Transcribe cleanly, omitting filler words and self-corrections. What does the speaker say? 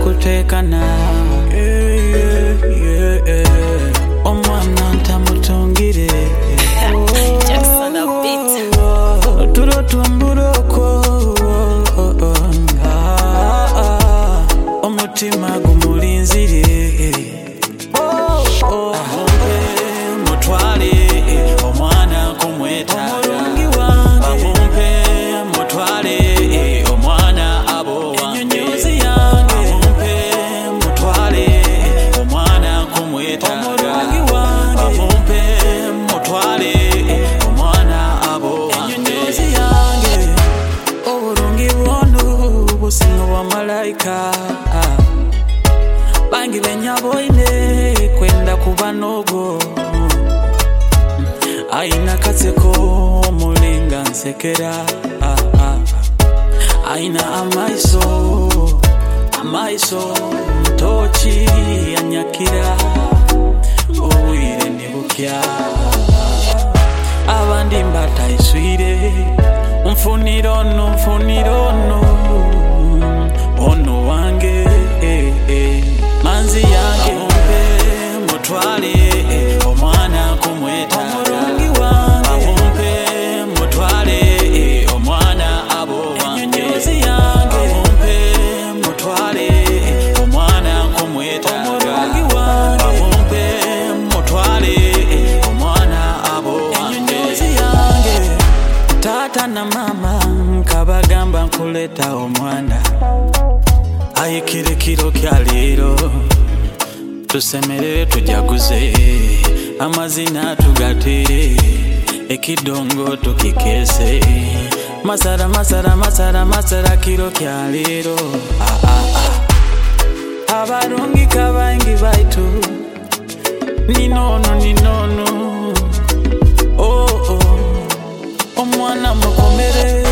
kutekana omwana ntamutungire Jackson a beat. turo tumburoko omutima gumulinzire mutwale omwana kumwetaaga amumpe mutwale omwana abo wange amumpe mutwale omwana kumwetaaga amumpe mutwale omwana abo wange obulungi bwonu businga bwa malayika bangi benyaboine kwenda kuba nogo aina katseko mulinga nsekera aina amaiso tochi anyakira uwire nibukya abandi mbataiswire mfunirono ono wange manzi yange mpe mutwale omwana kumwetaaga amumpe mutwale omwana abo wange amumpe mutwale omwana kumwetaaga amumpe mutwale omwana abo wange tata na mama nkabagamba nkuleta omwana ayikire kiro kya leero tusemerere tujaguze amazina tugatere ekidongo tukikese masara kiro kya leero abarungi kabangi baitu ninono omwana mukomere